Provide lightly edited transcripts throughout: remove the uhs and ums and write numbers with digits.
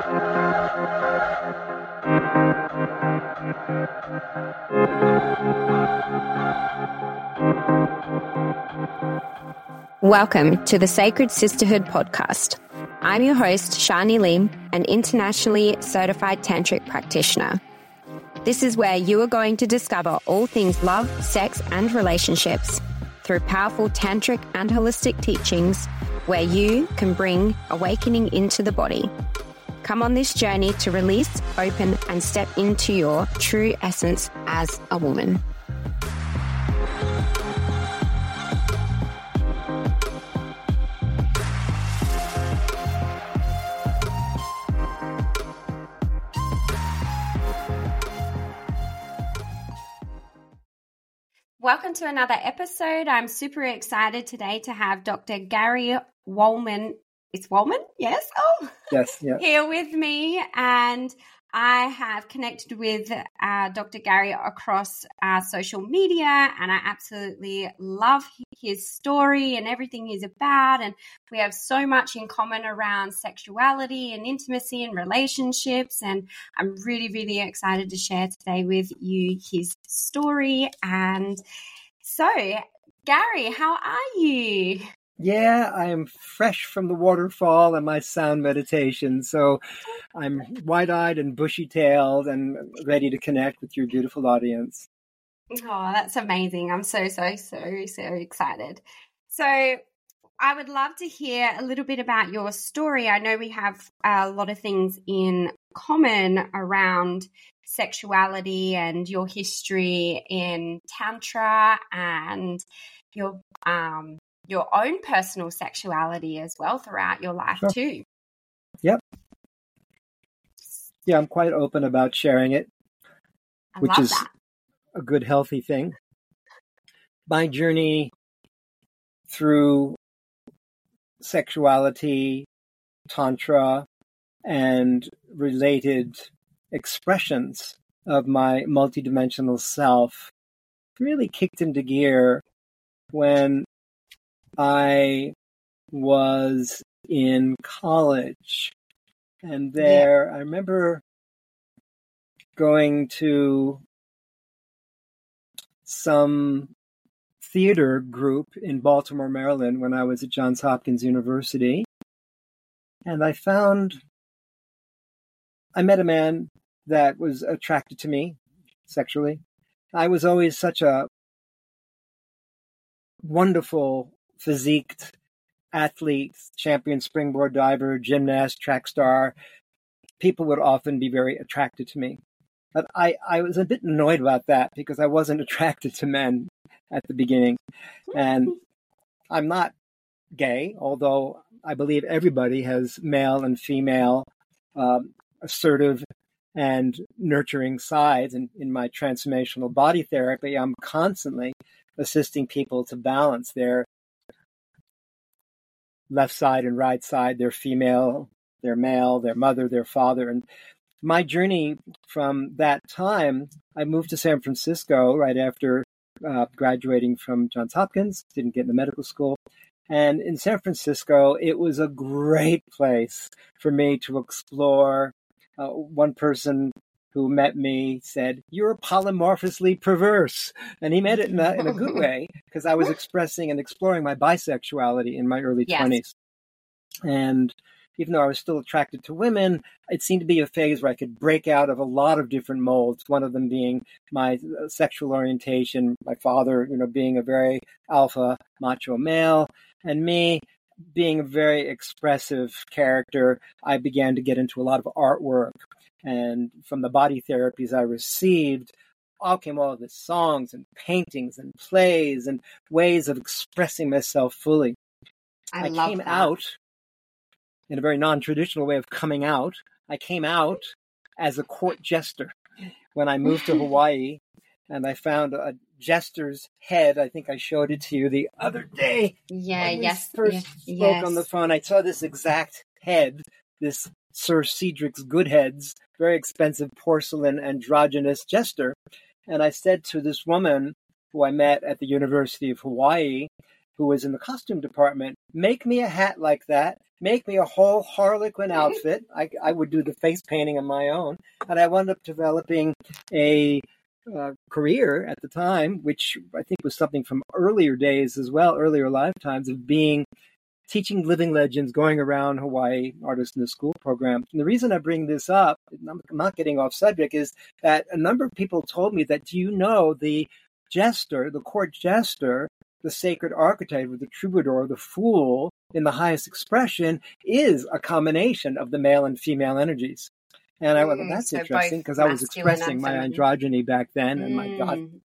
Welcome to the Sacred Sisterhood podcast. I'm your host, Shani Lim, an internationally certified tantric practitioner. This is where you are going to discover all things love, sex, and relationships through powerful tantric and holistic teachings where you can bring awakening into the body. Come on this journey to release, open, and step into your true essence as a woman. Welcome to another episode. I'm super excited today to have Dr. Gary Wollman. It's Wollman? Yes? Oh, yes. Yeah. Here with me. And I have connected with Dr. Gary across social media, and I absolutely love his story and everything he's about. And we have so much in common around sexuality and intimacy and relationships. And I'm really, really excited to share today with you his story. And so, Gary, how are you? Yeah, I am fresh from the waterfall and my sound meditation. So I'm wide-eyed and bushy-tailed and ready to connect with your beautiful audience. Oh, that's amazing. I'm so excited. So I would love to hear a little bit about your story. I know we have a lot of things in common around sexuality and your history in Tantra and your own personal sexuality as well throughout your life too. Yep. Yeah, I'm quite open about sharing it, which is a good, healthy thing. My journey through sexuality, Tantra, and related expressions of my multidimensional self really kicked into gear when I was in college, and there I remember going to some theater group in Baltimore, Maryland when I was at Johns Hopkins University, and I met a man that was attracted to me sexually. I was always such a wonderful physiqued athlete, champion springboard diver, gymnast, track star. People would often be very attracted to me. But I was a bit annoyed about that because I wasn't attracted to men at the beginning. And I'm not gay, although I believe everybody has male and female assertive and nurturing sides. And in my transformational body therapy, I'm constantly assisting people to balance their left side and right side, their female, their male, their mother, their father. And my journey from that time, I moved to San Francisco right after graduating from Johns Hopkins, didn't get into medical school. And in San Francisco, it was a great place for me to explore. One person who met me said, "You're polymorphously perverse." And he meant it in a good way, because I was expressing and exploring my bisexuality in my early 20s. And even though I was still attracted to women, it seemed to be a phase where I could break out of a lot of different molds, one of them being my sexual orientation, my father, being a very alpha macho male, and me being a very expressive character. I began to get into a lot of artwork. And from the body therapies I received, all came all of the songs and paintings and plays and ways of expressing myself fully. I came out in a very non-traditional way of coming out. I came out as a court jester when I moved to Hawaii, and I found a jester's head. I think I showed it to you the other day. First spoke on the phone. I saw this exact head, this Sir Cedric's Goodheads, very expensive porcelain androgynous jester. And I said to this woman who I met at the University of Hawaii, who was in the costume department, "Make me a hat like that make me a whole Harlequin outfit. I would do the face painting on my own. And I wound up developing a career at the time, which I think was something from earlier days as well, earlier lifetimes, of teaching living legends, going around Hawaii, Artists in the School program. And the reason I bring this up, I'm not getting off subject, is that a number of people told me that, do you know, the jester, the court jester, the sacred archetype of the troubadour, the fool, in the highest expression, is a combination of the male and female energies. And I went, well, that's interesting, because I was expressing my androgyny back then and my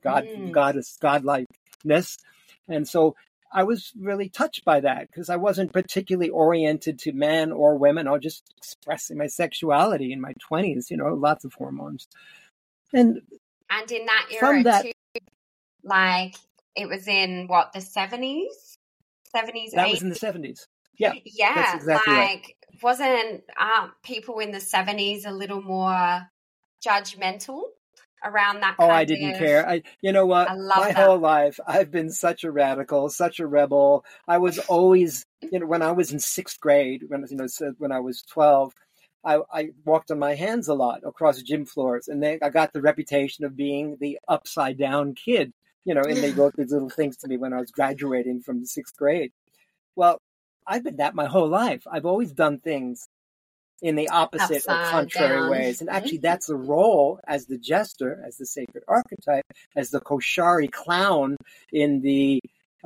godlikeness. And so I was really touched by that, because I wasn't particularly oriented to men or women. I was just expressing my sexuality in my 20s, lots of hormones. And in that era, too, like, it was in, the 70s? 70s, That 80s? was in the 70s. Yeah. Yeah, that's exactly right. Wasn't people in the 70s a little more judgmental around that kind of... I didn't care. You know what? My whole life, I've been such a radical, such a rebel. I was always, when I was in sixth grade, when I was 12, I walked on my hands a lot across gym floors, and I got the reputation of being the upside down kid, and they wrote these little things to me when I was graduating from the sixth grade. Well, I've been that my whole life. I've always done things in the opposite or contrary ways. And actually, that's the role as the jester, as the sacred archetype, as the Koshari clown in the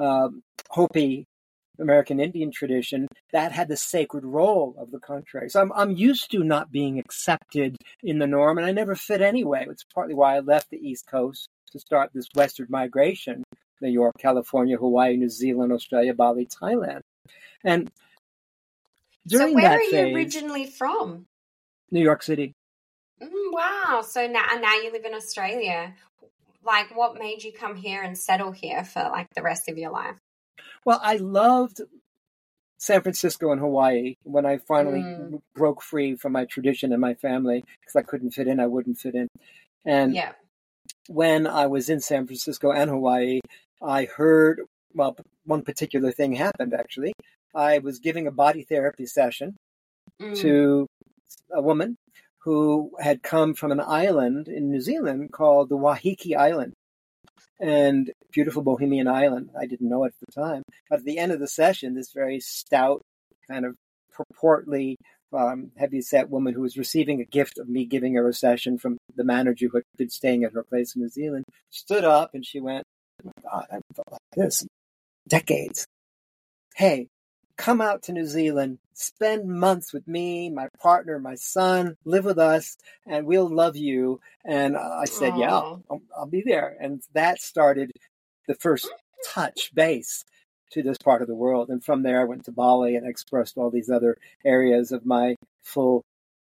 Hopi American Indian tradition, that had the sacred role of the contrary. So I'm used to not being accepted in the norm, and I never fit anyway. It's partly why I left the East Coast to start this westward migration: New York, California, Hawaii, New Zealand, Australia, Bali, Thailand. And during where that are phase, you originally from? New York City. Wow. So now you live in Australia. Like, what made you come here and settle here for like the rest of your life? Well, I loved San Francisco and Hawaii when I finally broke free from my tradition and my family, because I couldn't fit in, I wouldn't fit in. And when I was in San Francisco and Hawaii, I heard, one particular thing happened, actually. I was giving a body therapy session to a woman who had come from an island in New Zealand called the Waiheke Island, and beautiful Bohemian island. I didn't know it at the time. But at the end of the session, this very stout, kind of purportedly heavy-set woman who was receiving a gift of me giving her a session from the manager who had been staying at her place in New Zealand, stood up and she went, "Oh my God, I haven't felt like this in decades. Hey, come out to New Zealand, spend months with me, my partner, my son, live with us, and we'll love you." And I said, yeah, I'll be there. And that started the first touch base to this part of the world. And from there, I went to Bali and expressed all these other areas of my full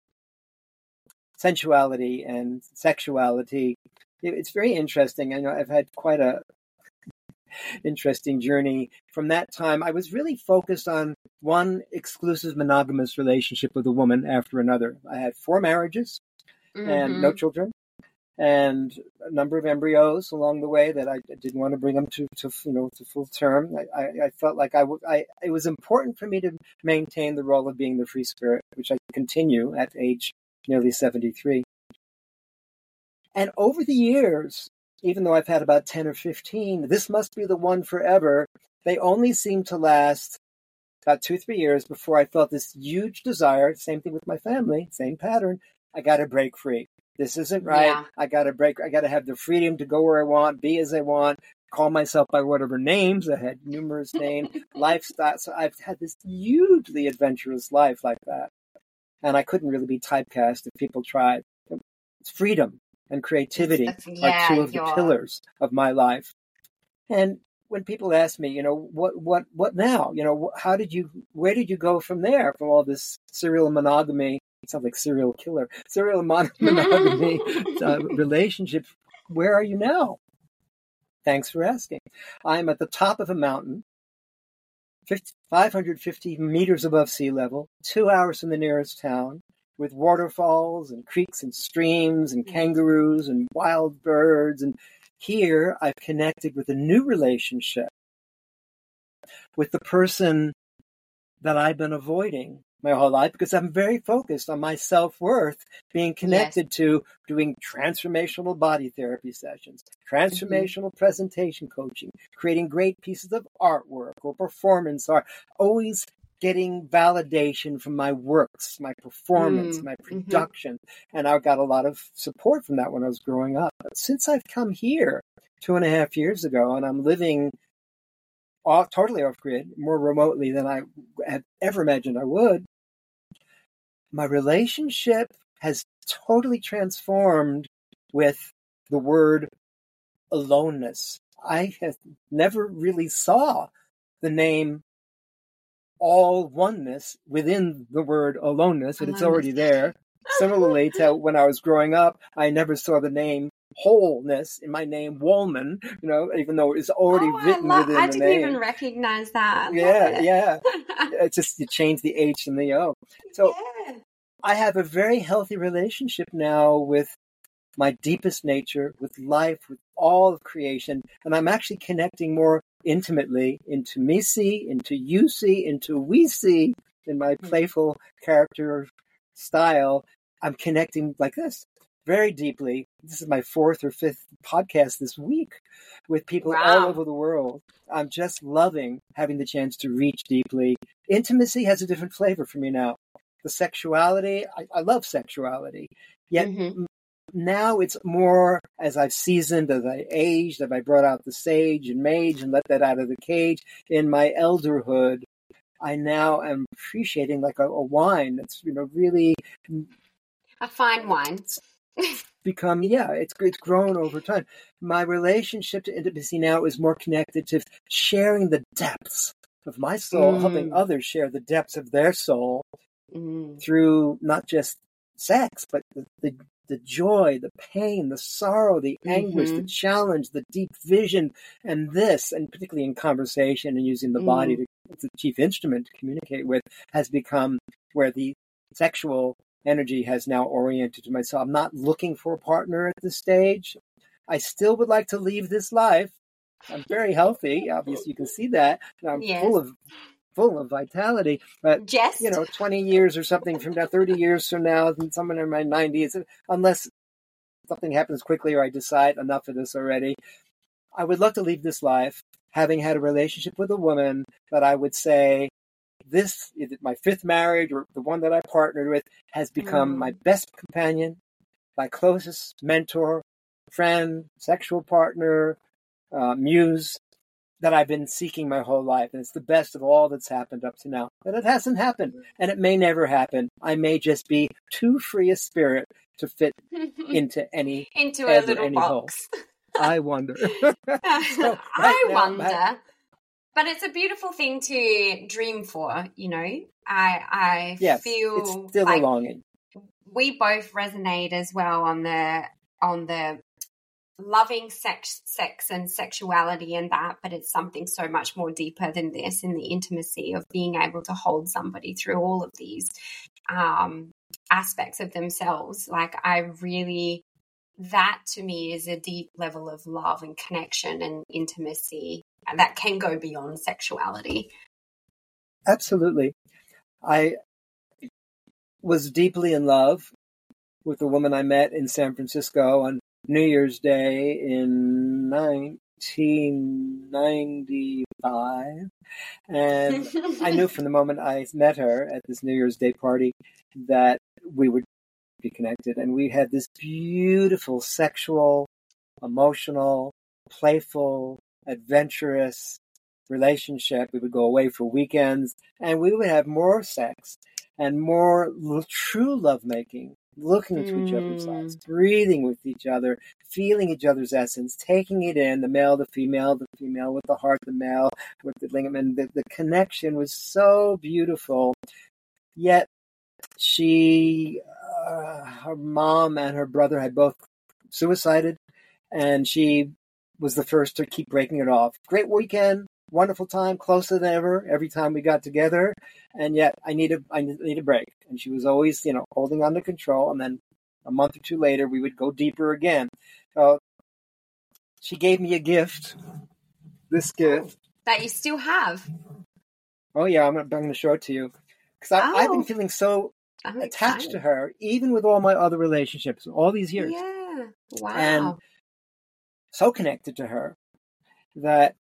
sensuality and sexuality. It's very interesting. I know I've had quite a interesting journey. From that time, I was really focused on one exclusive monogamous relationship with a woman after another. I had 4 marriages and no children, and a number of embryos along the way that I didn't want to bring them to full term. I felt like it was important for me to maintain the role of being the free spirit, which I continue at age nearly 73. And over the years, even though I've had about 10 or 15, this must be the one forever, they only seem to last about 2-3 years before I felt this huge desire. Same thing with my family, same pattern. I got to break free. This isn't right. Yeah. I got to have the freedom to go where I want, be as I want, call myself by whatever names. I had numerous names, lifestyle. So I've had this hugely adventurous life like that. And I couldn't really be typecast if people tried. It's freedom and creativity are 2 of the pillars of my life. And when people ask me, what now? Where did you go from there, from all this serial monogamy? It sounds like serial killer. Serial monogamy relationship. Where are you now? Thanks for asking. I'm at the top of a mountain, 550 meters above sea level, 2 hours from the nearest town, with waterfalls and creeks and streams and kangaroos and wild birds. And here I've connected with a new relationship with the person that I've been avoiding my whole life because I'm very focused on my self-worth being connected to doing transformational body therapy sessions, transformational presentation coaching, creating great pieces of artwork or performance art, always getting validation from my works, my performance, my production. And I got a lot of support from that when I was growing up. But since I've come here 2.5 years ago and I'm living totally off-grid, more remotely than I had ever imagined I would, my relationship has totally transformed with the word aloneness. I have never really saw the name all oneness within the word aloneness, and it's already there. Similarly to when I was growing up, I never saw the name wholeness in my name, Woolman, even though it's already written within the name. I didn't even recognize that. Yeah. It's just you change the H and the O. So I have a very healthy relationship now with my deepest nature, with life, with all of creation, and I'm actually connecting more intimately into me see, into you see, into we see in my playful character style. I'm connecting like this very deeply. This is my 4th or 5th podcast this week with people all over the world. I'm just loving having the chance to reach deeply. Intimacy has a different flavor for me now. The sexuality, I love sexuality, yet now it's more as I've seasoned, as I aged, as I brought out the sage and mage and let that out of the cage in my elderhood. I now am appreciating like a wine that's, really a fine wine. Become, it's grown over time. My relationship to intimacy now is more connected to sharing the depths of my soul, helping others share the depths of their soul through not just sex, but the joy, the pain, the sorrow, the anguish, the challenge, the deep vision, and particularly in conversation and using the body to the chief instrument to communicate with, has become where the sexual energy has now oriented to myself. I'm not looking for a partner at this stage. I still would like to leave this life. I'm very healthy. Obviously, you can see that. I'm full of vitality. But, 20 years or something from now, 30 years from now, and someone in my 90s, unless something happens quickly or I decide enough of this already, I would love to leave this life having had a relationship with a woman that I would say, this, my 5th marriage or the one that I partnered with, has become my best companion, my closest mentor, friend, sexual partner, muse that I've been seeking my whole life. And it's the best of all that's happened up to now. But it hasn't happened, and it may never happen. I may just be too free a spirit to fit into any into a little box. Hole. I wonder. I wonder. But it's a beautiful thing to dream for, I feel it's still like a longing. We both resonate as well on the loving sex and sexuality and that, but it's something so much more deeper than this, in the intimacy of being able to hold somebody through all of these aspects of themselves. Like that to me is a deep level of love and connection and intimacy that can go beyond sexuality. Absolutely. I was deeply in love with the woman I met in San Francisco on New Year's Day in 1995. And I knew from the moment I met her at this New Year's Day party that we would be connected. And we had this beautiful sexual, emotional, playful, adventurous relationship. We would go away for weekends and we would have more sex and more true lovemaking, looking into each other's eyes, breathing with each other, feeling each other's essence, taking it in, the male, the female with the heart, the male with the ligament. The connection was so beautiful. Yet her mom and her brother had both suicided, and she was the first to keep breaking it off. Great weekend, wonderful time, closer than ever every time we got together, and yet I need a break. And she was always, holding on to control, and then a month or two later we would go deeper again. So she gave me a gift. This gift that you still have. Oh yeah, I'm going to show it to you because I've been feeling so I'm attached to excited. her, even with all my other relationships, all these years. Yeah. Wow. And so connected to her that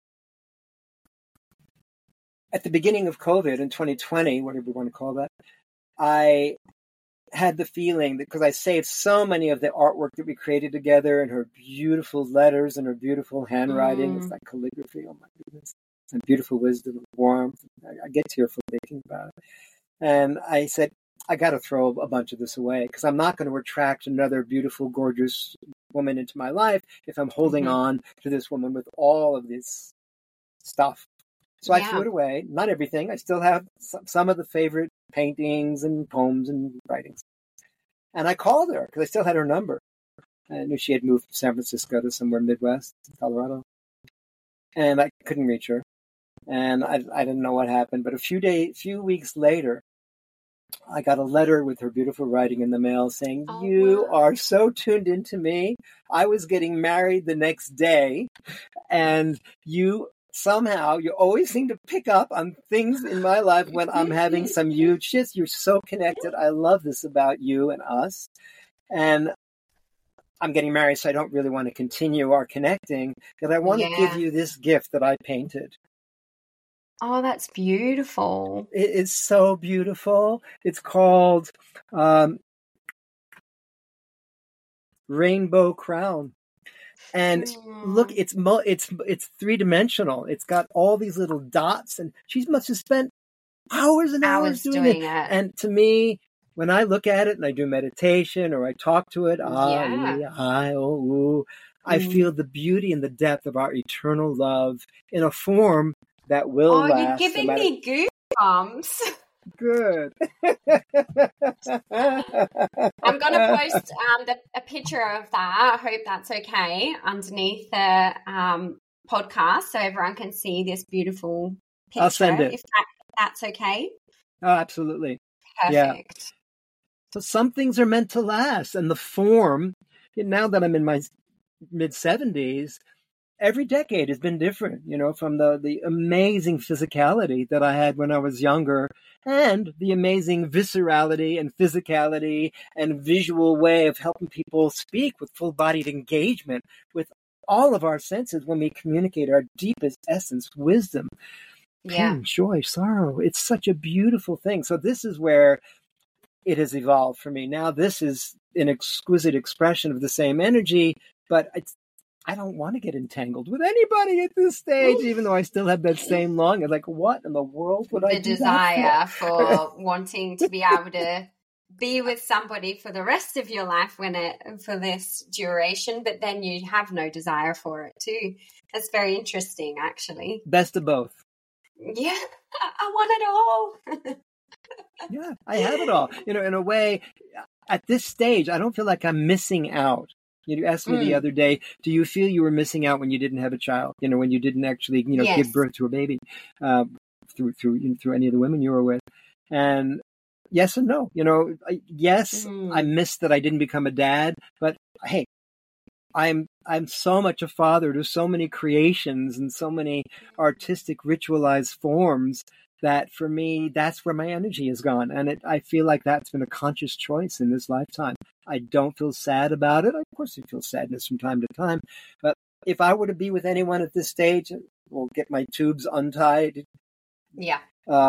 at the beginning of COVID in 2020, whatever you want to call that, I had the feeling that because I saved so many of the artwork that we created together and her beautiful letters and her beautiful handwriting, it's like calligraphy, oh my goodness, and beautiful wisdom and warmth. I get tearful thinking about it. And I said, I got to throw a bunch of this away because I'm not going to attract another beautiful, gorgeous woman into my life if I'm holding on to this woman with all of this stuff. So I threw it away. Not everything. I still have some of the favorite paintings and poems and writings. And I called her because I still had her number. I knew she had moved from San Francisco to somewhere Midwest, Colorado. And I couldn't reach her. And I didn't know what happened. But a few weeks later, I got a letter with her beautiful writing in the mail saying, you are so tuned into me. I was getting married the next day. And you always seem to pick up on things in my life when I'm having some huge shits. You're so connected. I love this about you and us. And I'm getting married, so I don't really want to continue our connecting, but I want to give you this gift that I painted. Oh, that's beautiful. It is so beautiful. It's called Rainbow Crown. And look, it's 3-dimensional. It's got all these little dots, and she must have spent hours and hours doing it. And to me, when I look at it and I do meditation or I talk to it, I feel the beauty and the depth of our eternal love in a form that will last. You're giving me goosebumps. Good. I'm going to post a picture of that. I hope that's okay underneath the podcast so everyone can see this beautiful picture. I'll send it. If that's okay. Oh, absolutely. Perfect. Yeah. So some things are meant to last. And the form, now that I'm in my mid-70s, every decade has been different, from the amazing physicality that I had when I was younger and the amazing viscerality and physicality and visual way of helping people speak with full-bodied engagement with all of our senses when we communicate our deepest essence, wisdom, pain, joy, sorrow. It's such a beautiful thing. So this is where it has evolved for me. Now this is an exquisite expression of the same energy, but I don't want to get entangled with anybody at this stage, even though I still have that same longing. Like, what in the world would I do? The desire for wanting to be able to be with somebody for the rest of your life for this duration, but then you have no desire for it too. That's very interesting, actually. Best of both. Yeah, I want it all. Yeah, I have it all. In a way, at this stage, I don't feel like I'm missing out. You asked me the other day, do you feel you were missing out when you didn't have a child? When you didn't actually, give birth to a baby through any of the women you were with? And yes and no. Yes, I missed that I didn't become a dad, but hey, I'm so much a father to so many creations and so many artistic ritualized forms that for me, that's where my energy has gone. And I feel like that's been a conscious choice in this lifetime. I don't feel sad about it. Of course, I feel sadness from time to time. But if I were to be with anyone at this stage, we'll get my tubes untied. Yeah.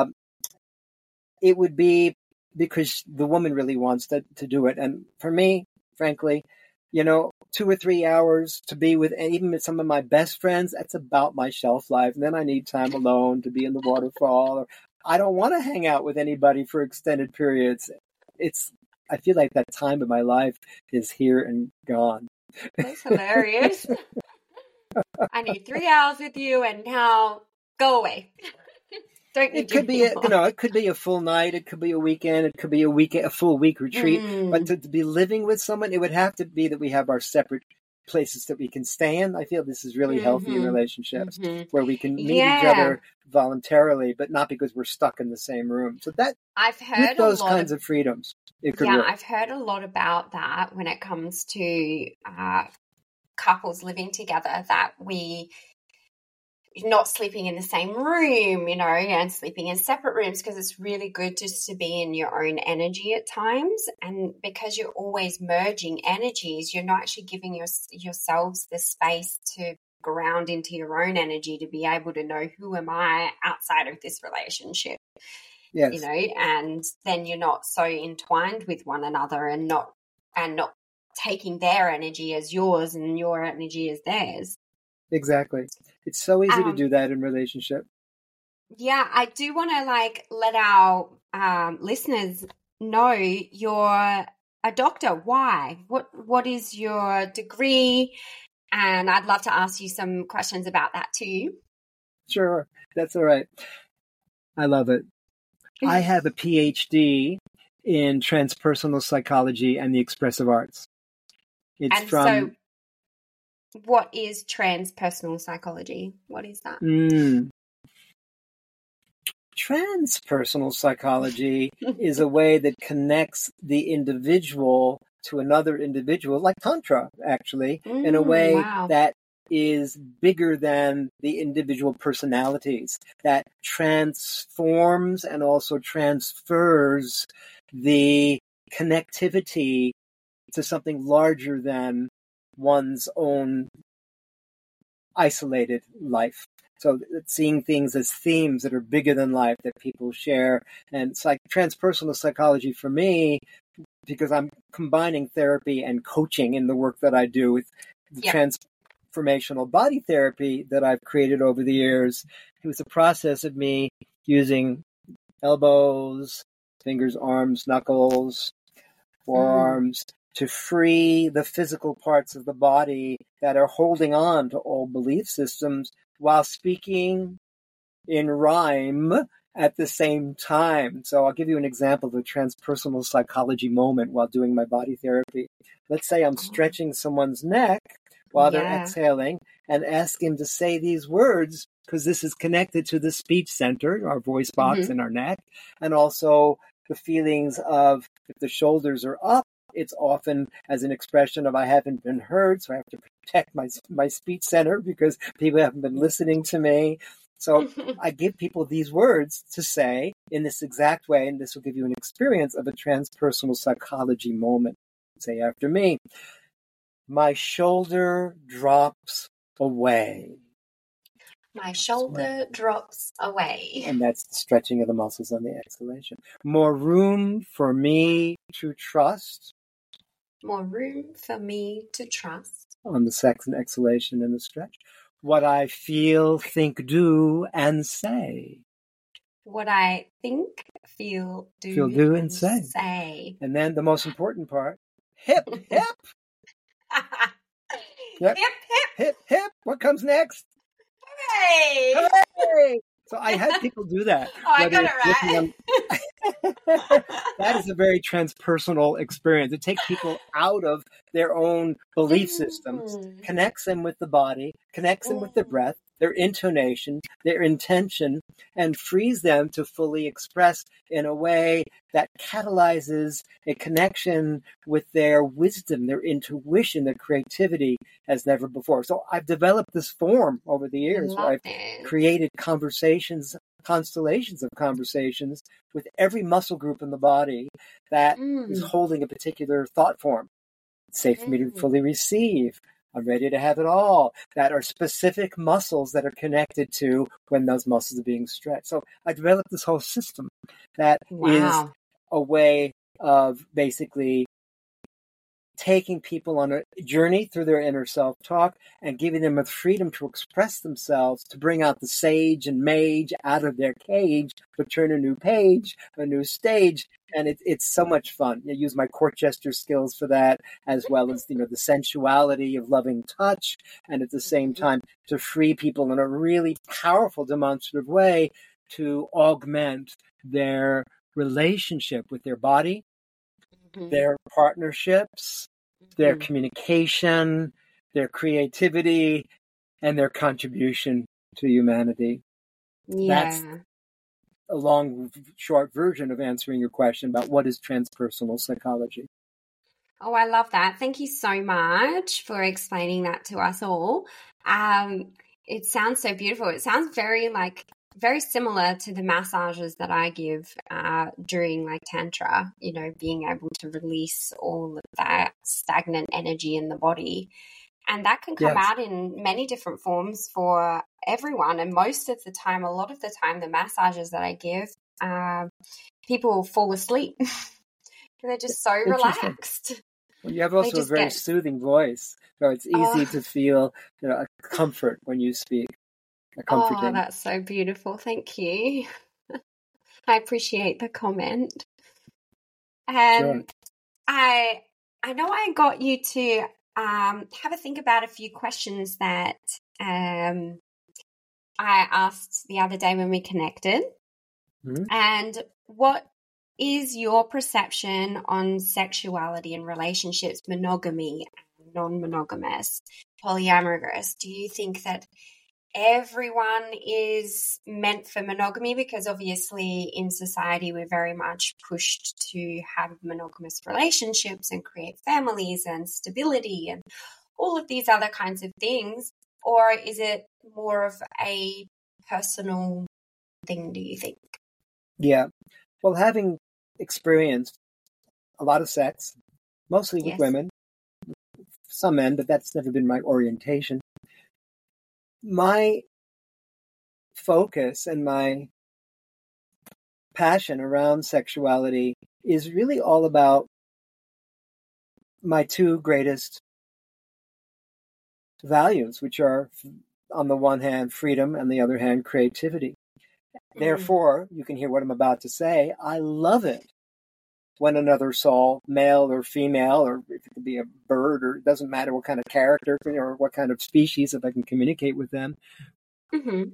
It would be because the woman really wants to do it. And for me, frankly, 2 or 3 hours to be with even with some of my best friends, that's about my shelf life. And then I need time alone to be in the waterfall. Or I don't want to hang out with anybody for extended periods. I feel like that time of my life is here and gone. That's hilarious. I need 3 hours with you and now go away. It could be it could be a full night, it could be a weekend, it could be a full week retreat. But to be living with someone, it would have to be that we have our separate places that we can stay in. I feel this is really healthy in relationships where we can meet each other voluntarily, but not because we're stuck in the same room. So that I've heard with those kinds of freedoms, it could work. I've heard a lot about that when it comes to couples living together, that we not sleeping in the same room, and sleeping in separate rooms, because it's really good just to be in your own energy at times. And because you're always merging energies, you're not actually giving yourselves the space to ground into your own energy to be able to know, who am I outside of this relationship? Yes. And then you're not so entwined with one another and not taking their energy as yours and your energy as theirs. Exactly. It's so easy to do that in relationship. Yeah, I do want to let our listeners know you're a doctor. Why? What is your degree? And I'd love to ask you some questions about that too. Sure. That's all right. I love it. I have a PhD in transpersonal psychology and the expressive arts. So what is transpersonal psychology? What is that? Transpersonal psychology is a way that connects the individual to another individual, like Tantra, actually, in a way that is bigger than the individual personalities, that transforms and also transfers the connectivity to something larger than one's own isolated life. So seeing things as themes that are bigger than life that people share. And it's like transpersonal psychology for me, because I'm combining therapy and coaching in the work that I do with the transformational body therapy that I've created over the years. It was a process of me using elbows, fingers, arms, knuckles, forearms, to free the physical parts of the body that are holding on to old belief systems while speaking in rhyme at the same time. So I'll give you an example of a transpersonal psychology moment while doing my body therapy. Let's say I'm stretching someone's neck while they're exhaling and ask him to say these words, because this is connected to the speech center, our voice box in our neck, and also the feelings of, if the shoulders are up, it's often as an expression of I haven't been heard, so I have to protect my speech center because people haven't been listening to me. So I give people these words to say in this exact way, and this will give you an experience of a transpersonal psychology moment. Say after me, my shoulder drops away. My shoulder drops away. And that's the stretching of the muscles on the exhalation. More room for me to trust. More room for me to trust. On the second exhalation and the stretch. What I feel, think, do, and say. What I think, feel, do, and say. And then the most important part, hip, hip. Hip, hip. Hip, hip. What comes next? Hooray! Hooray! So I had people do that. Oh, I got it right. That is a very transpersonal experience. It takes people out of their own belief systems, connects them with the body, connects them with the breath, their intonation, their intention, and frees them to fully express in a way that catalyzes a connection with their wisdom, their intuition, their creativity as never before. So I've developed this form over the years where I've created conversations, constellations of conversations with every muscle group in the body that is holding a particular thought form. It's safe for me to fully receive. I'm ready to have it all. That are specific muscles that are connected to when those muscles are being stretched. So I developed this whole system that is a way of basically taking people on a journey through their inner self-talk and giving them the freedom to express themselves, to bring out the sage and mage out of their cage, to turn a new page, a new stage. And it's so much fun. I use my court gesture skills for that, as well as, the sensuality of loving touch. And at the same time, to free people in a really powerful demonstrative way to augment their relationship with their body, their partnerships, their communication, their creativity, and their contribution to humanity. That's a long, short version of answering your question about what is transpersonal psychology. Oh, I love that. Thank you so much for explaining that to us all. it sounds so beautiful. It sounds very similar to the massages that I give during like Tantra, you know, being able to release all of that stagnant energy in the body. And that can come Yes. out in many different forms for everyone. And most of the time, a lot of the time, the massages that I give, people fall asleep. They're just so Interesting. relaxed. Well, you have They also a just very get, soothing voice, so it's easy oh, to feel, a comfort when you speak, a oh, comforting. that's so beautiful. Thank you. I appreciate the comment. Sure. I know I got you to have a think about a few questions that I asked the other day when we connected. Hmm. And what is your perception on sexuality and relationships, monogamy, non-monogamous, polyamorous? Do you think that everyone is meant for monogamy? Because obviously in society we're very much pushed to have monogamous relationships and create families and stability and all of these other kinds of things. Or is it more of a personal thing, do you think? Yeah. Well, having experienced a lot of sex, mostly with Yes. women, some men, but that's never been my orientation. My focus and my passion around sexuality is really all about my two greatest values, which are, on the one hand, freedom, and the other hand, creativity. Mm. Therefore, you can hear what I'm about to say. I love it when another soul, male or female, or if it could be a bird, or it doesn't matter what kind of character or what kind of species, if I can communicate with them. Mm-hmm.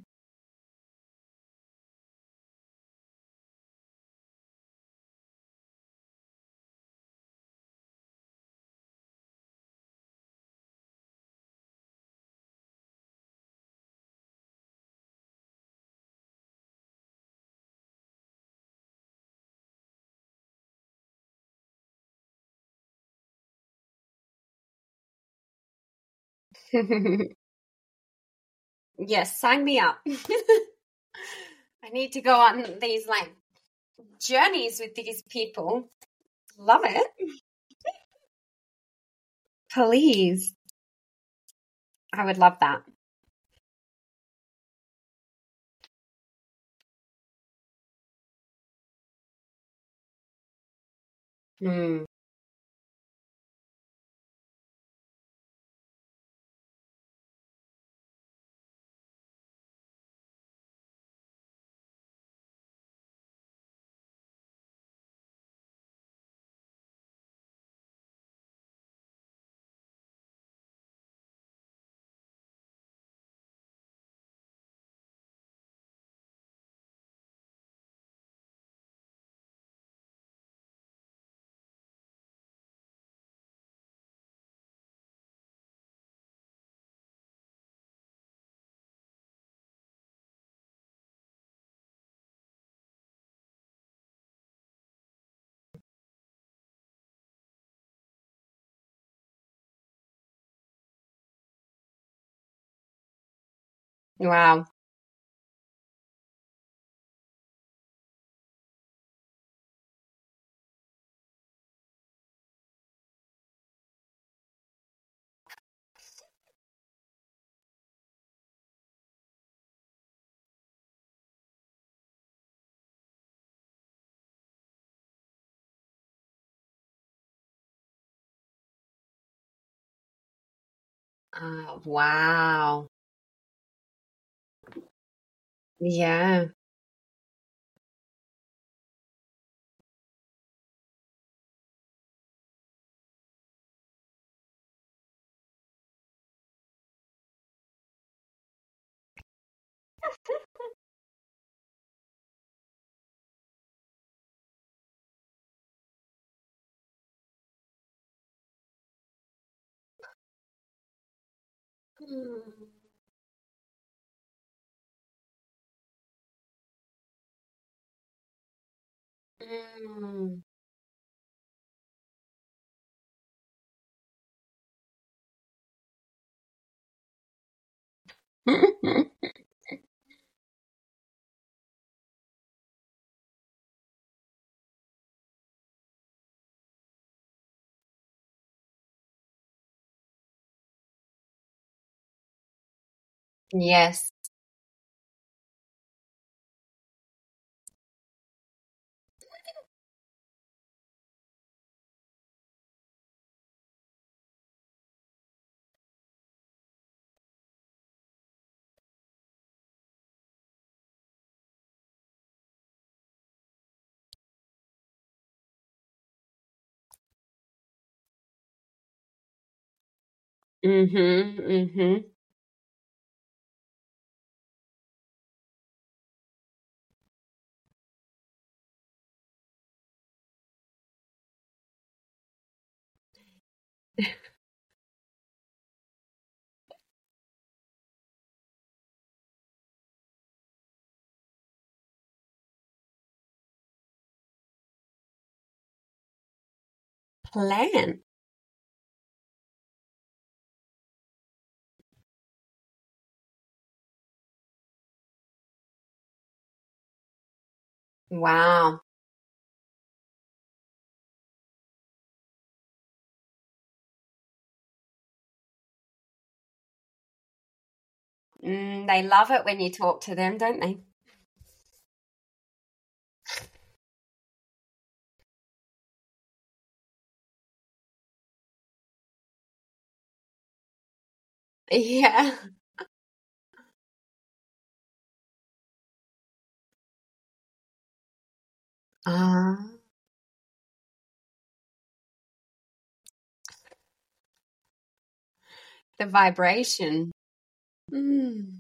Yes, sign me up. I need to go on these like journeys with these people. Love it. Please. I would love that. Mm. Wow. Wow. Yeah. Mm. Mm. Yes. Mm-hmm. Mm-hmm. Plan. Wow. They love it when you talk to them, don't they? Yeah. Ah, the vibration. Mm.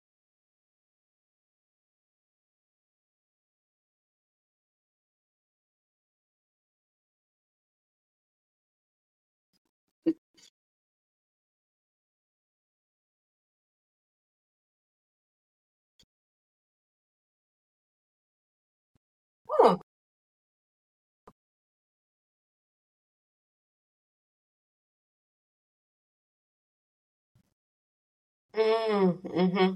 Oh. Mm-hmm.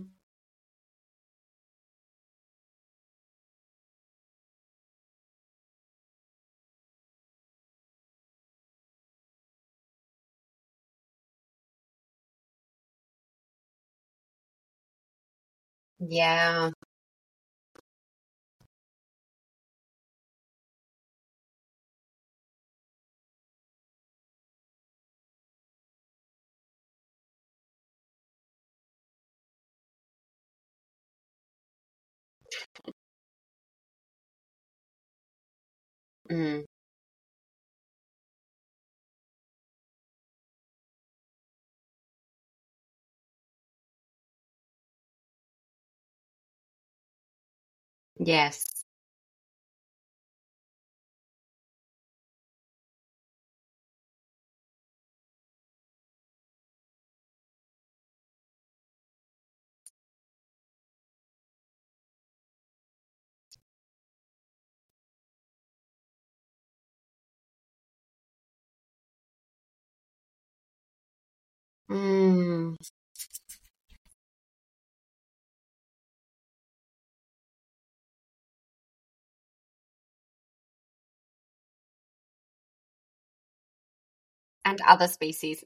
Yeah. Mm. Yes. Mm. And other species.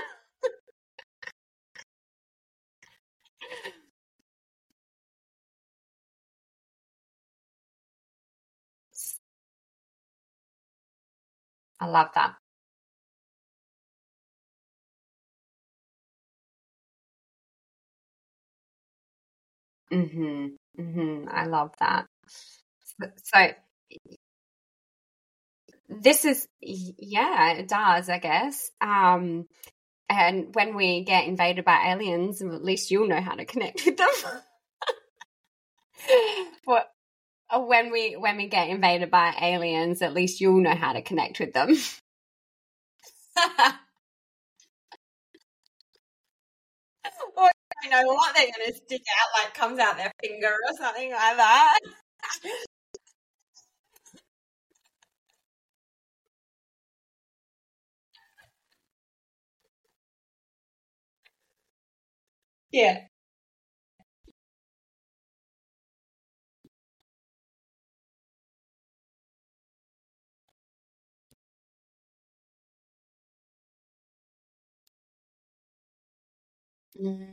I love that. Mm-hmm. Mm-hmm. I love that. So this is, yeah, it does, I guess. And when we get invaded by aliens, at least you'll know how to connect with them. What? When we get invaded by aliens, at least you'll know how to connect with them. Or you know what? They're going to stick out like comes out their finger or something like that. Yeah. Mm.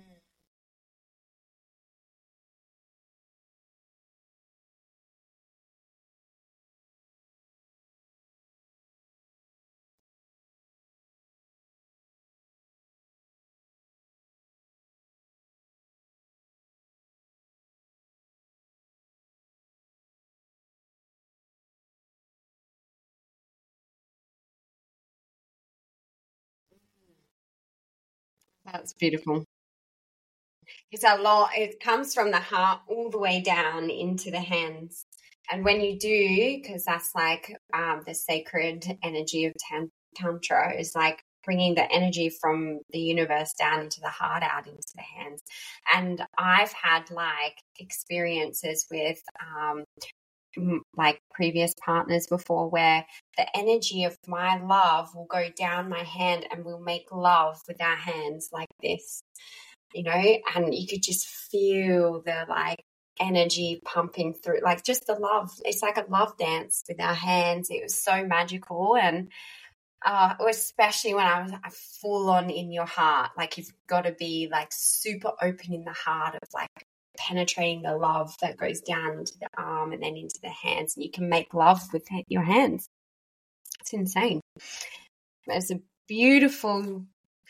That's beautiful. It's a lot. It comes from the heart all the way down into the hands. And when you do, because that's like the sacred energy of Tantra is like bringing the energy from the universe down into the heart, out into the hands. And I've had like experiences with like previous partners before where the energy of my love will go down my hand and we'll make love with our hands like this, and you could just feel the like energy pumping through, like just the love. It's like a love dance with our hands. It was so magical. And especially when I was full on in your heart, like you've got to be like super open in the heart of like penetrating the love that goes down into the arm and then into the hands, and you can make love with your hands. It's insane. It's a beautiful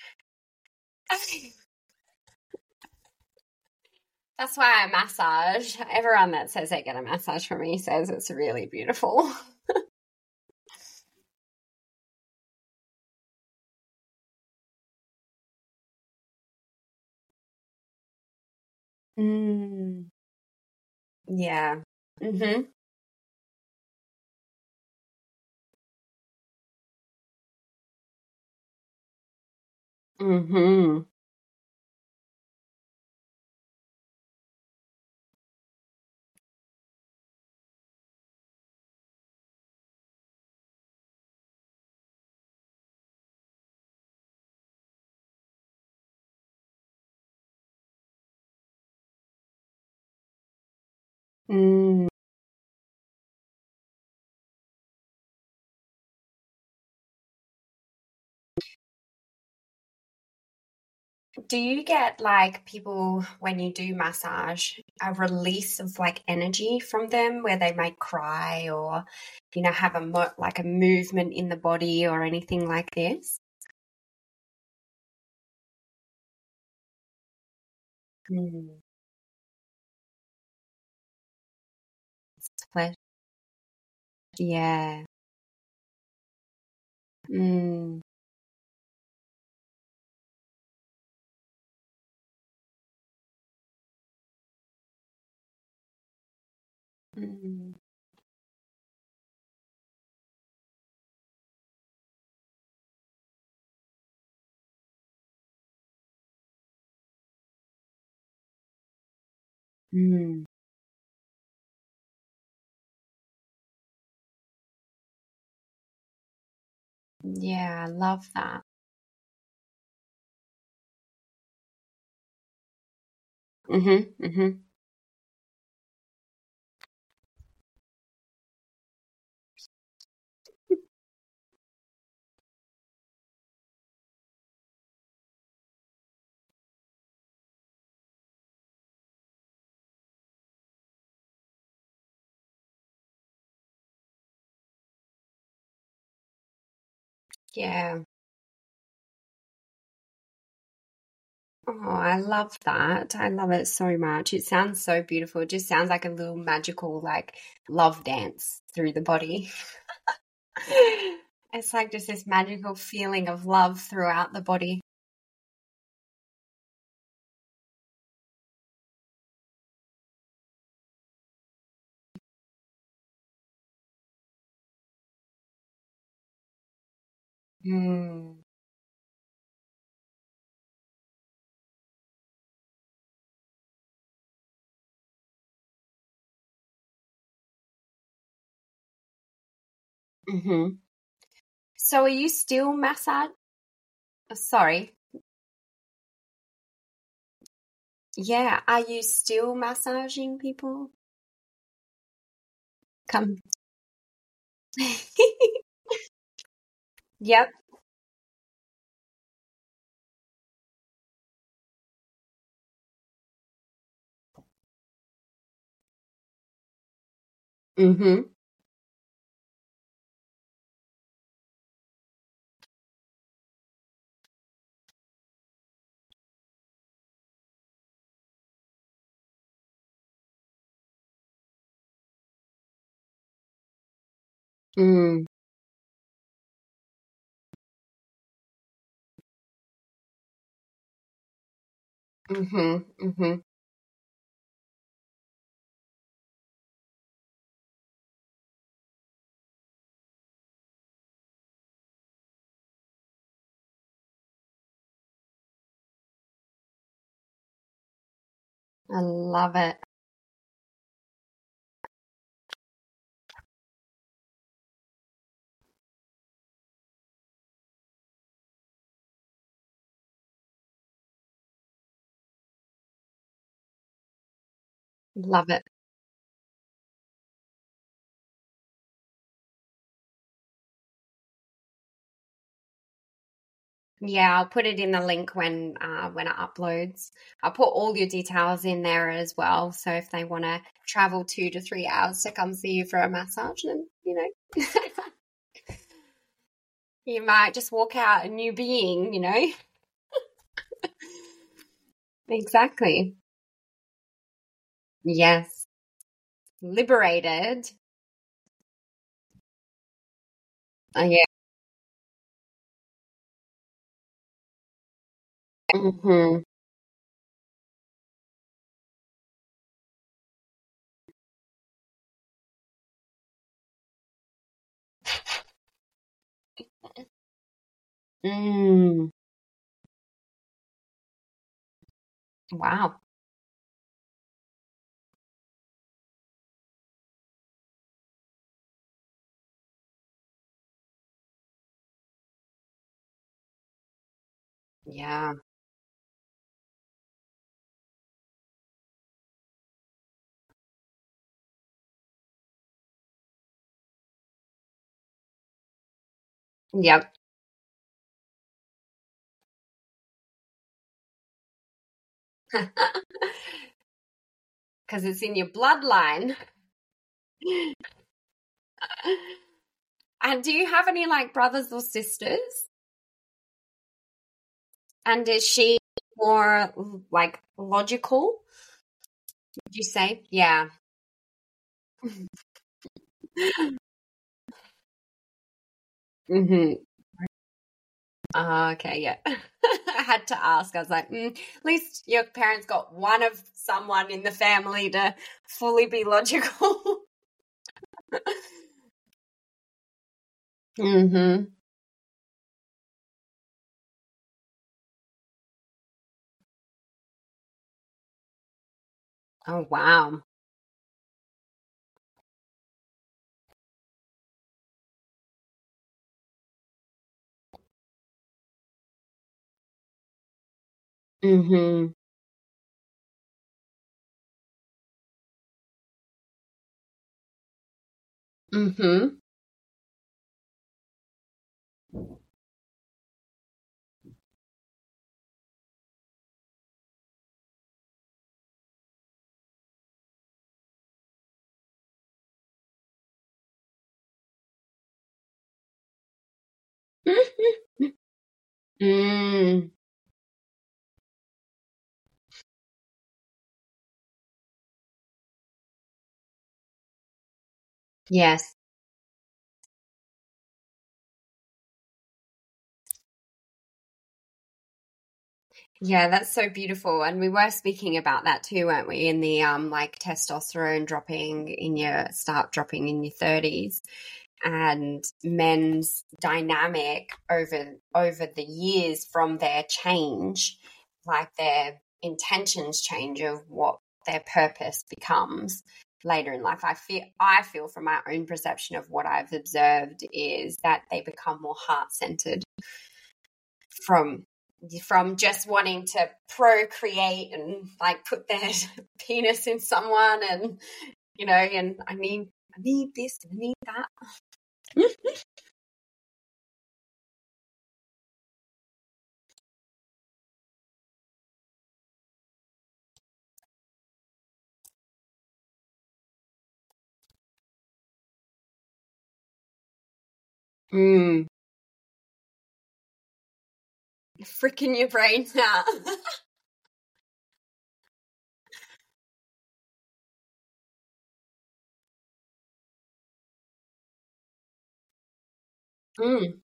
That's why I massage. Everyone that says they get a massage from me says it's really beautiful. Mm, yeah. Mhm. Mhm. Mm. Do you get like people when you do massage a release of like energy from them where they might cry or have like a movement in the body or anything like this? Mm. Pleasure. Yeah. Mm. Mm. Mm. Yeah, I love that. Mhm. Mhm. Yeah. Oh, I love that. I love it so much. It sounds so beautiful. It just sounds like a little magical, like love dance through the body. It's like just this magical feeling of love throughout the body. Mm. Hmm. So are you still massage? Sorry. Yeah. Are you still massaging people? Come. Yep. Mm-hmm. Mm. Mm-hmm. Mm-hmm. I love it. Love it. Yeah, I'll put it in the link when it uploads. I'll put all your details in there as well. So if they want to travel 2 to 3 hours to come see you for a massage, then you might just walk out a new being. Exactly. Yes. Liberated. Yeah. Hmm. Mm. Wow. Yeah. Yep. Because it's in your bloodline. And do you have any like brothers or sisters? And is she more like logical, would you say? Yeah. Hmm. Okay, yeah. I had to ask. I was like, at least your parents got one of someone in the family to fully be logical. Hmm. Oh, wow. Hmm. Hmm. Mm. Yes. Yeah, that's so beautiful. And we were speaking about that too, weren't we? In the like testosterone dropping in your 30s, and men's dynamic over the years from their change, like their intentions change of what their purpose becomes later in life. I feel from my own perception of what I've observed is that they become more heart-centered from just wanting to procreate and like put their penis in someone, and and I need this, I need that. Mm. Freaking your brains out. Mm.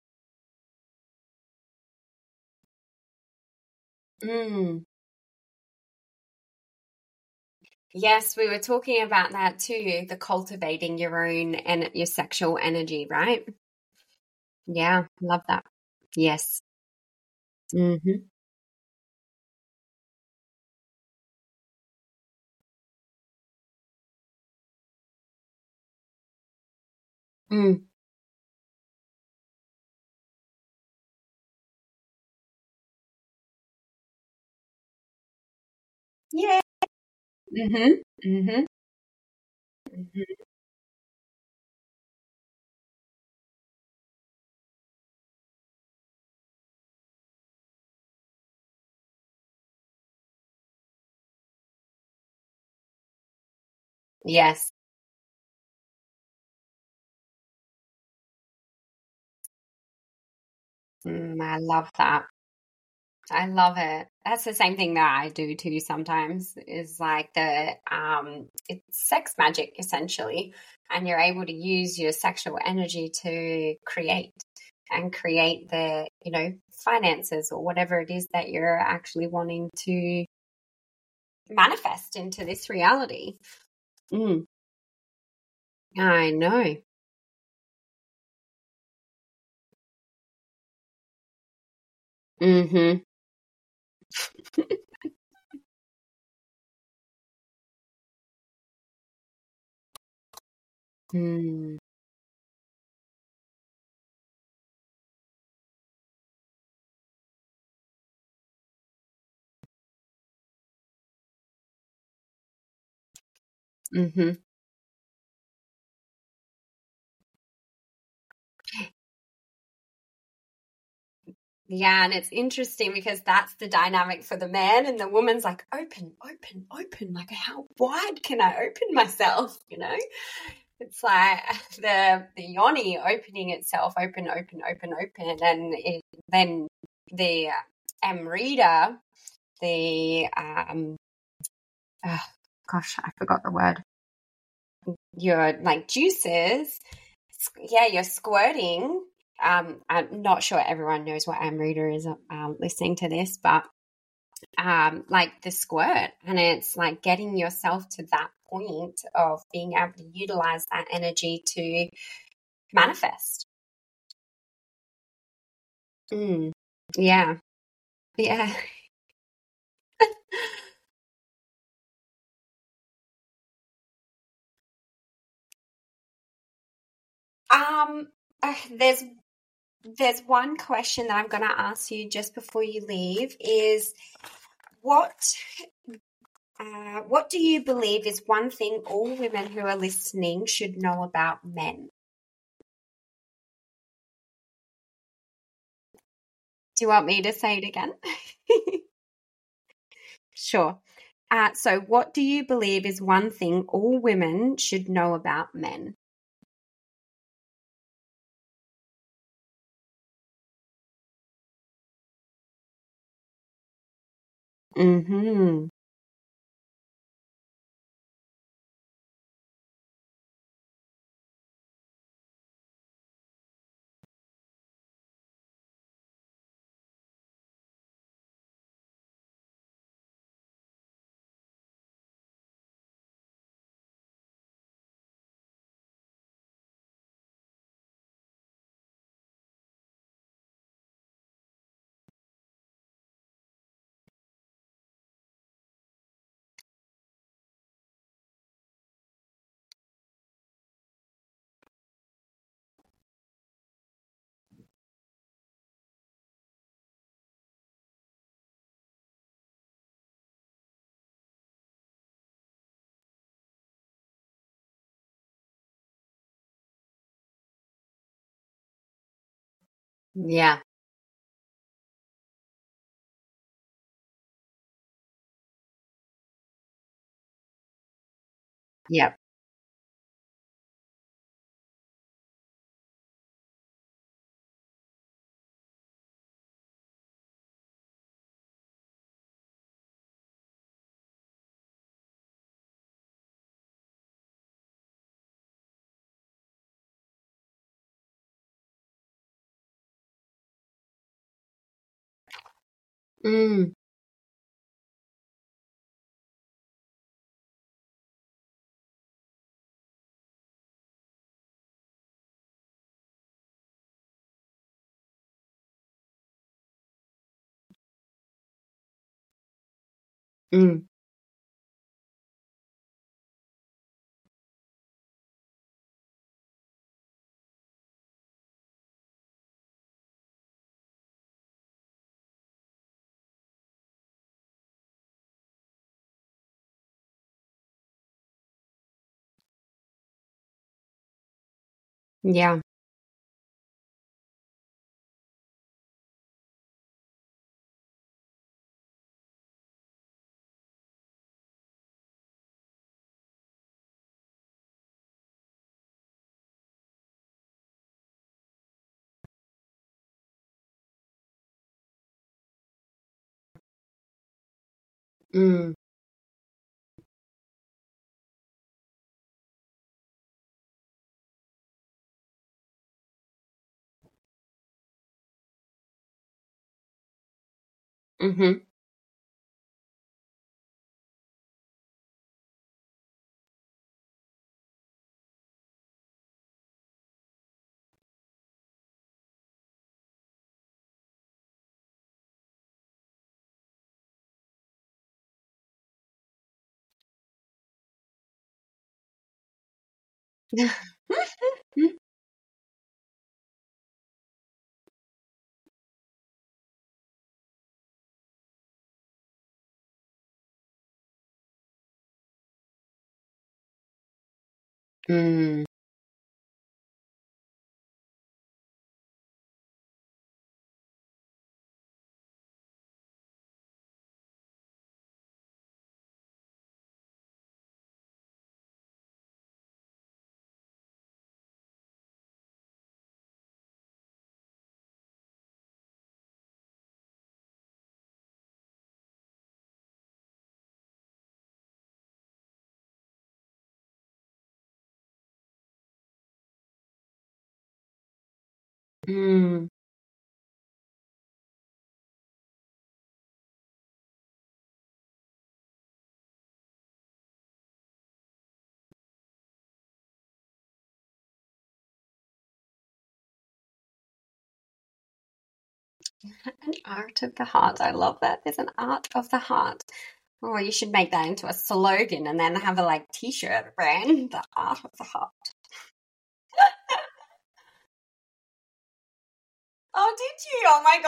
Mm. Yes, we were talking about that too, the cultivating your own and your sexual energy, right? Yeah, love that. Yes. Mm-hmm. Mm. Yeah. Mm-hmm. Mm-hmm. Mm-hmm. Yes. I love that. I love it. That's the same thing that I do too sometimes is like it's sex magic essentially. And you're able to use your sexual energy to create the, finances or whatever it is that you're actually wanting to manifest into this reality. Mm, I know. Mm-hmm. Mm, mm-hmm. Yeah, and it's interesting because that's the dynamic for the man, and the woman's like, open, open, open. Like, how wide can I open myself? It's like the yoni opening itself, open, open, open, open, and then the amrita, the oh, gosh, I forgot the word. Your like juices, yeah, you're squirting. I'm not sure everyone knows what Amrita is listening to this, but like the squirt, and it's like getting yourself to that point of being able to utilize that energy to manifest. Mm, yeah, yeah. Um, there's one question that I'm going to ask you just before you leave is what what do you believe is one thing all women who are listening should know about men? Do you want me to say it again? Sure. So, what do you believe is one thing all women should know about men? Mm-hmm. Yeah. Yep. Mm. Mm. Yeah. Mm. Mm-hmm. Mm. Mm. An art of the heart. I love that. There's an art of the heart. Oh, you should make that into a slogan and then have a like t-shirt brand. The art of the heart. Oh, did you? Oh my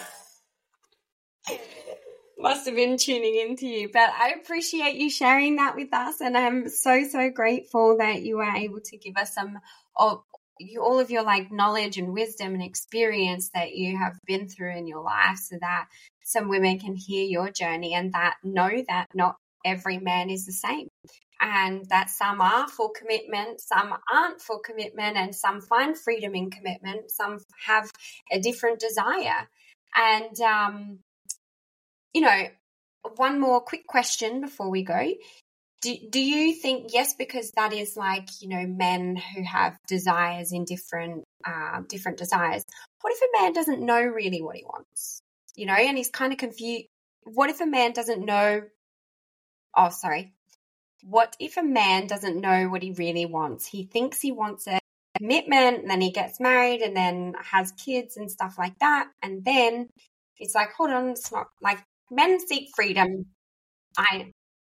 God. Must have been tuning into you, but I appreciate you sharing that with us, and I'm so so grateful that you were able to give us some of all of your like knowledge and wisdom and experience that you have been through in your life, so that some women can hear your journey and that know that not every man is the same, and that some are for commitment, some aren't for commitment, and some find freedom in commitment, some have a different desire, and you know, one more quick question before we go. Do you think, yes, because that is like, men who have desires in different desires. What if a man doesn't know really what he wants? And he's kind of confused. What if a man doesn't know? Oh, sorry. What if a man doesn't know what he really wants? He thinks he wants a commitment, and then he gets married and then has kids and stuff like that. And then it's like, hold on, it's not like men seek freedom. I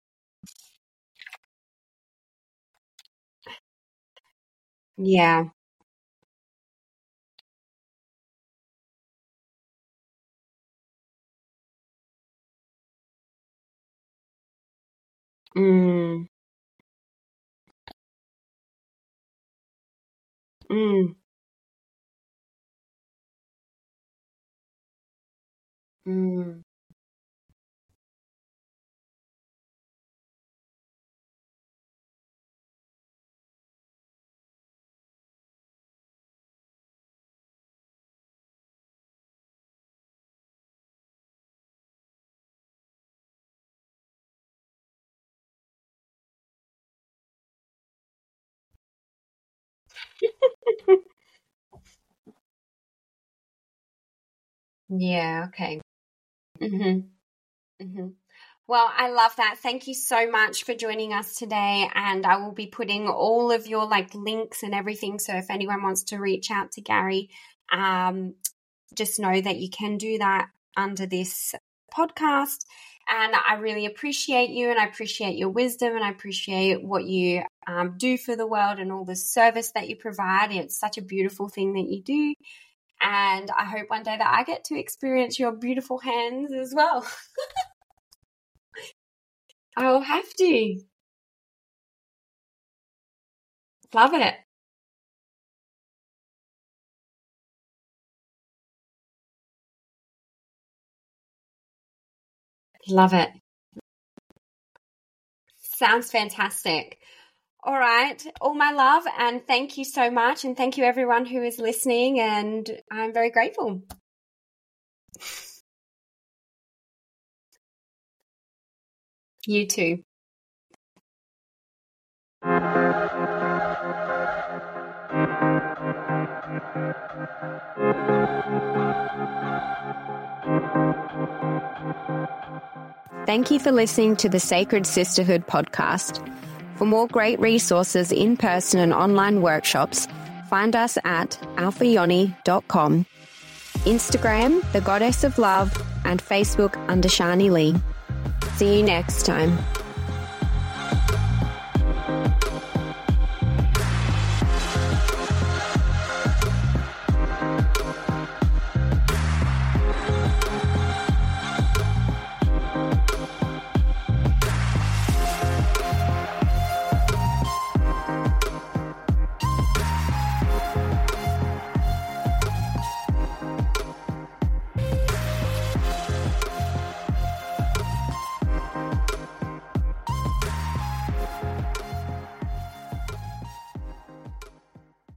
Yeah. Mm. Mm. Mm. Yeah, okay. Mm-hmm. Mm-hmm. Well, I love that. Thank you so much for joining us today. And I will be putting all of your links and everything. So if anyone wants to reach out to Gary, just know that you can do that under this podcast. And I really appreciate you, and I appreciate your wisdom, and I appreciate what you do for the world and all the service that you provide. It's such a beautiful thing that you do. And I hope one day that I get to experience your beautiful hands as well. I'll have to. Love it. Love it. Sounds fantastic. All right. All my love, and thank you so much. And thank you everyone who is listening, and I'm very grateful. You too. Thank you for listening to the Sacred Sisterhood podcast. For more great resources in person and online workshops, find us at alphayoni.com, Instagram, The Goddess of Love, and Facebook under Shani Lee. See you next time.